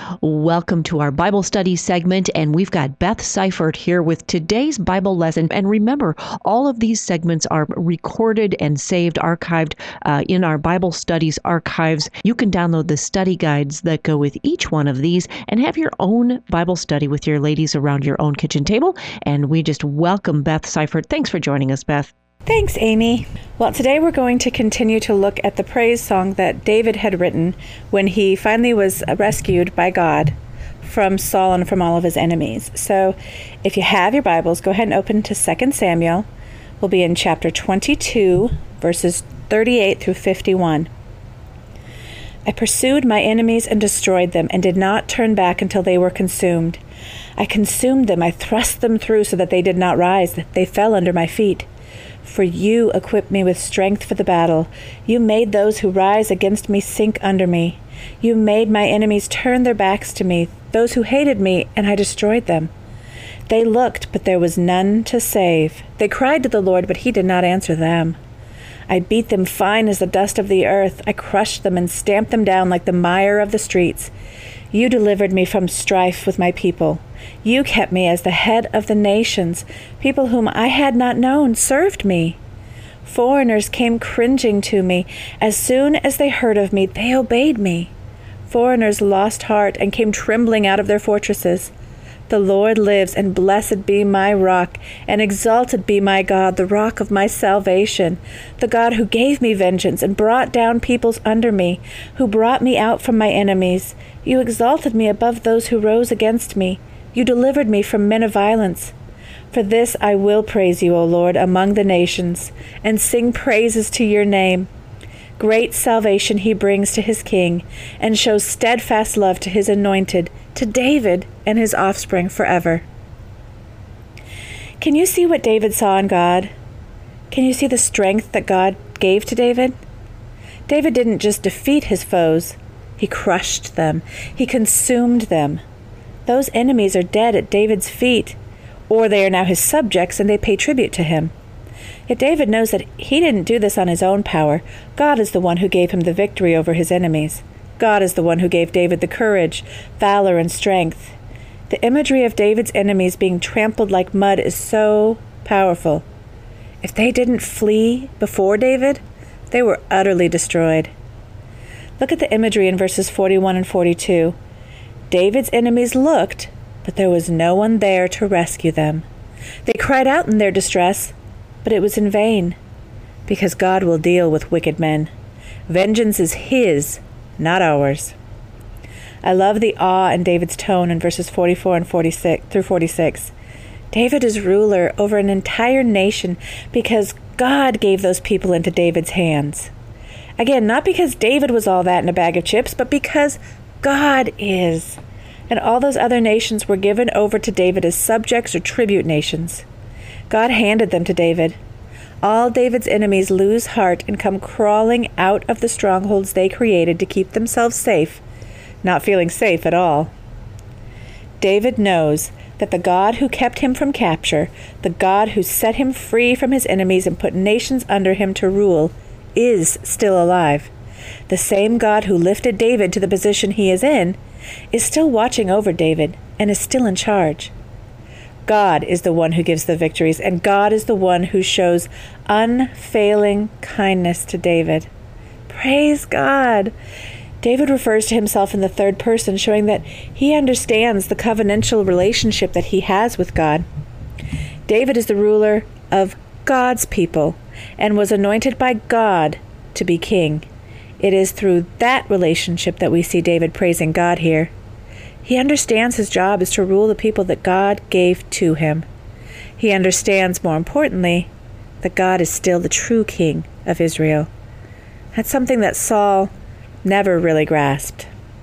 Welcome to our Bible study segment, and we've got Beth Seifert here with today's Bible lesson. And remember, all of these segments are recorded and saved, archived in our Bible studies archives. You can download the study guides that go with each one of these and have your own Bible study with your ladies around your own kitchen table. And we just welcome Beth Seifert. Thanks for joining us, Beth. Thanks, Amy. Well, today we're going to continue to look at the praise song that David had written when he finally was rescued by God from Saul and from all of his enemies. So if you have your Bibles, go ahead and open to 2 Samuel. We'll be in chapter 22, verses 38 through 51. I pursued my enemies and destroyed them, and did not turn back until they were consumed. I consumed them, I thrust them through so that they did not rise. They fell under my feet. For you equipped me with strength for the battle. You made those who rise against me sink under me. You made my enemies turn their backs to me, those who hated me, and I destroyed them. They looked, but there was none to save. They cried to the Lord, but he did not answer them. I beat them fine as the dust of the earth. I crushed them and stamped them down like the mire of the streets. You delivered me from strife with my people. You kept me as the head of the nations. People whom I had not known served me. Foreigners came cringing to me. As soon as they heard of me, they obeyed me. Foreigners lost heart and came trembling out of their fortresses. The Lord lives, and blessed be my rock, and exalted be my God, the rock of my salvation, the God who gave me vengeance and brought down peoples under me, who brought me out from my enemies. You exalted me above those who rose against me. You delivered me from men of violence. For this I will praise you, O Lord, among the nations, and sing praises to your name. Great salvation he brings to his king, and shows steadfast love to his anointed, to David and his offspring forever. Can you see what David saw in God? Can you see the strength that God gave to David? David didn't just defeat his foes, he crushed them, he consumed them. Those enemies are dead at David's feet, or they are now his subjects and they pay tribute to him. Yet David knows that he didn't do this on his own power. God is the one who gave him the victory over his enemies. God is the one who gave David the courage, valor, and strength. The imagery of David's enemies being trampled like mud is so powerful. If they didn't flee before David, they were utterly destroyed. Look at the imagery in verses 41 and 42. David's enemies looked, but there was no one there to rescue them. They cried out in their distress, but it was in vain, because God will deal with wicked men. Vengeance is his, not ours. I love the awe in David's tone in verses 44 and 46 through 46. David is ruler over an entire nation because God gave those people into David's hands. Again, not because David was all that in a bag of chips, but because God is. And all those other nations were given over to David as subjects or tribute nations. God handed them to David. All David's enemies lose heart and come crawling out of the strongholds they created to keep themselves safe, not feeling safe at all. David knows that the God who kept him from capture, the God who set him free from his enemies and put nations under him to rule, is still alive. The same God who lifted David to the position he is in is still watching over David and is still in charge. God is the one who gives the victories, and God is the one who shows unfailing kindness to David. Praise God! David refers to himself in the third person, showing that he understands the covenantal relationship that he has with God. David is the ruler of God's people and was anointed by God to be king. It is through that relationship that we see David praising God here. He understands his job is to rule the people that God gave to him. He understands, more importantly, that God is still the true king of Israel. That's something that Saul never really grasped.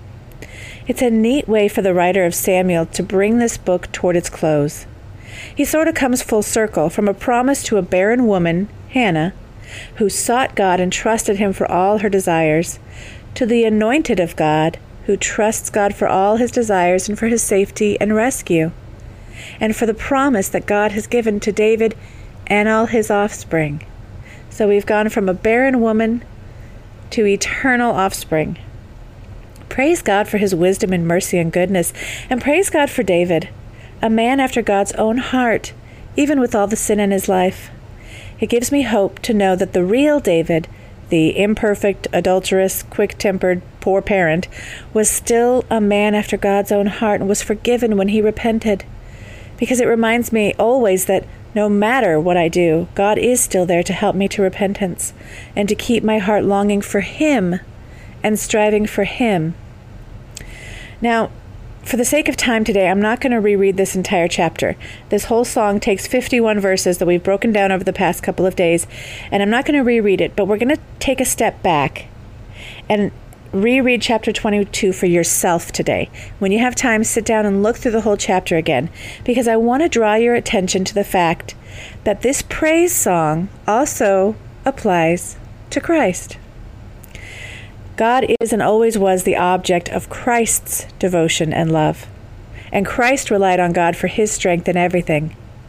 It's a neat way for the writer of Samuel to bring this book toward its close. He sort of comes full circle from a promise to a barren woman, Hannah, who sought God and trusted him for all her desires, to the anointed of God, who trusts God for all his desires and for his safety and rescue, and for the promise that God has given to David and all his offspring. So we've gone from a barren woman to eternal offspring. Praise God for his wisdom and mercy and goodness, and praise God for David, a man after God's own heart, even with all the sin in his life. It gives me hope to know that the real David, the imperfect, adulterous, quick-tempered, poor parent, was still a man after God's own heart and was forgiven when he repented. Because it reminds me always that no matter what I do, God is still there to help me to repentance and to keep my heart longing for him and striving for him. Now, for the sake of time today, I'm not going to reread this entire chapter. This whole song takes 51 verses that we've broken down over the past couple of days, and I'm not going to reread it, but we're going to take a step back and reread chapter 22 for yourself today. When you have time, sit down and look through the whole chapter again, because I want to draw your attention to the fact that this praise song also applies to Christ. God is and always was the object of Christ's devotion and love, and Christ relied on God for his strength in everything.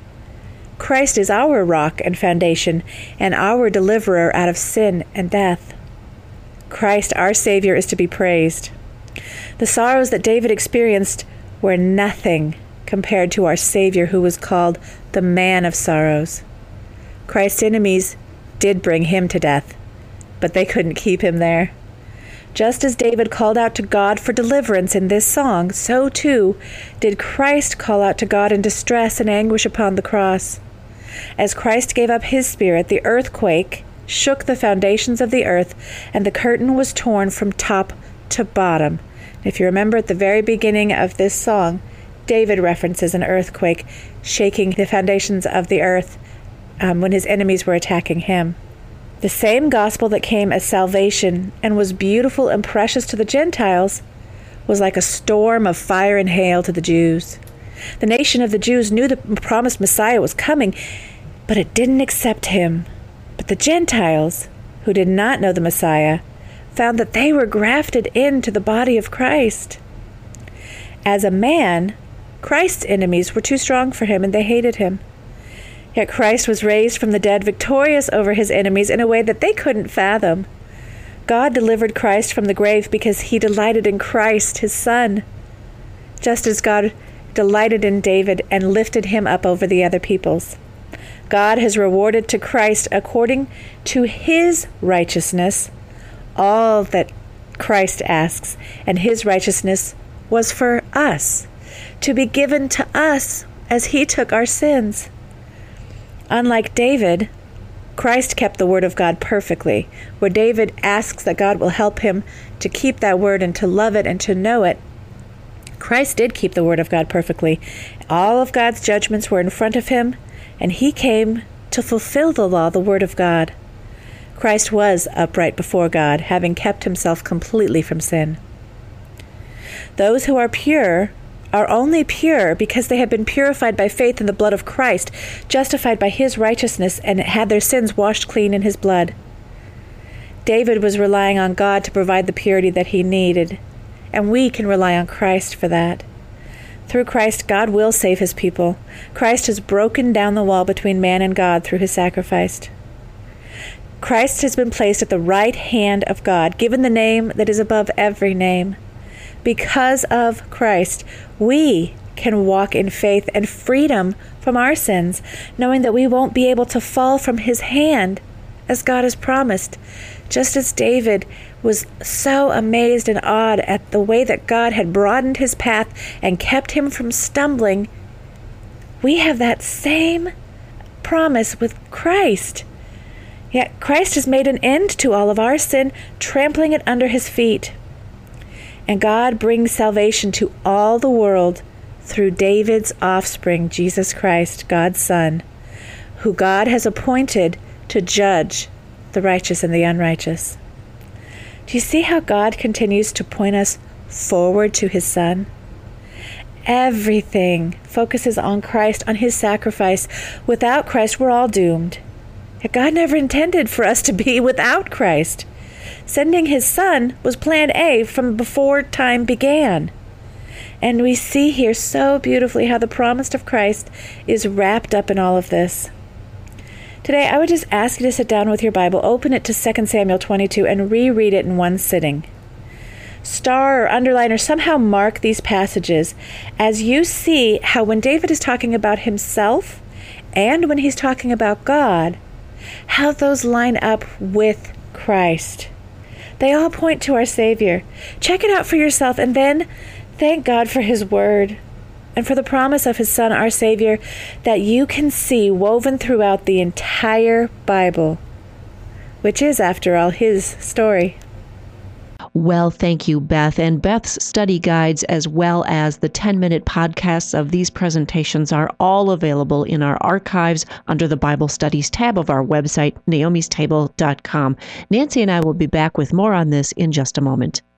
Christ is our rock and foundation and our deliverer out of sin and death. Christ, our Savior, is to be praised. The sorrows that David experienced were nothing compared to our Savior, who was called the Man of Sorrows. Christ's enemies did bring him to death, but they couldn't keep him there. Just as David called out to God for deliverance in this song, so too did Christ call out to God in distress and anguish upon the cross. As Christ gave up his spirit, the earthquake shook the foundations of the earth, and the curtain was torn from top to bottom. If you remember at the very beginning of this song, David references an earthquake shaking the foundations of the earth when his enemies were attacking him. The same gospel that came as salvation and was beautiful and precious to the Gentiles was like a storm of fire and hail to the Jews. The nation of the Jews knew the promised Messiah was coming, but it didn't accept him. But the Gentiles, who did not know the Messiah, found that they were grafted into the body of Christ. As a man, Christ's enemies were too strong for him, and they hated him. Yet Christ was raised from the dead, victorious over his enemies in a way that they couldn't fathom. God delivered Christ from the grave because he delighted in Christ, his Son, just as God delighted in David and lifted him up over the other peoples. God has rewarded to Christ, according to his righteousness, all that Christ asks, and his righteousness was for us, to be given to us as he took our sins. Unlike David, Christ kept the word of God perfectly. Where David asks that God will help him to keep that word and to love it and to know it, Christ did keep the word of God perfectly. All of God's judgments were in front of him, and he came to fulfill the law, the word of God. Christ was upright before God, having kept himself completely from sin. Those who are pure are only pure because they have been purified by faith in the blood of Christ, justified by his righteousness, and had their sins washed clean in his blood. David was relying on God to provide the purity that he needed, and we can rely on Christ for that. Through Christ, God will save his people. Christ has broken down the wall between man and God through his sacrifice. Christ has been placed at the right hand of God, given the name that is above every name. Because of Christ, we can walk in faith and freedom from our sins, knowing that we won't be able to fall from his hand as God has promised. Just as David was so amazed and awed at the way that God had broadened his path and kept him from stumbling, we have that same promise with Christ. Yet Christ has made an end to all of our sin, trampling it under his feet. And God brings salvation to all the world through David's offspring, Jesus Christ, God's Son, who God has appointed to judge the righteous and the unrighteous. Do you see how God continues to point us forward to his Son? Everything focuses on Christ, on his sacrifice. Without Christ, we're all doomed. Yet God never intended for us to be without Christ. Sending his Son was plan A from before time began. And we see here so beautifully how the promise of Christ is wrapped up in all of this. Today, I would just ask you to sit down with your Bible, open it to 2 Samuel 22, and reread it in one sitting. star or underline or somehow mark these passages as you see how when David is talking about himself and when he's talking about God, how those line up with Christ. They all point to our Savior. Check it out for yourself and then thank God for His Word and for the promise of His Son, our Savior, that you can see woven throughout the entire Bible, which is, after all, His story. Well, thank you, Beth. And Beth's study guides, as well as the 10-minute podcasts of these presentations, are all available in our archives under the Bible Studies tab of our website, naomistable.com. Nancy and I will be back with more on this in just a moment.